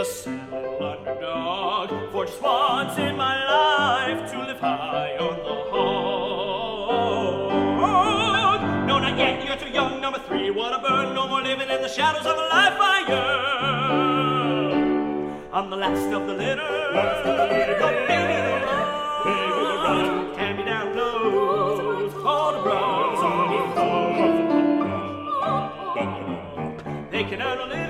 the simple underdog, for just once in my life to live high on the hog. No, not yet, you're too young, number 3, wanna burn, no more living in the shadows of a life fire. I'm the last of the litter, the baby of the run, hand me down blows, for the bros. They can earn a living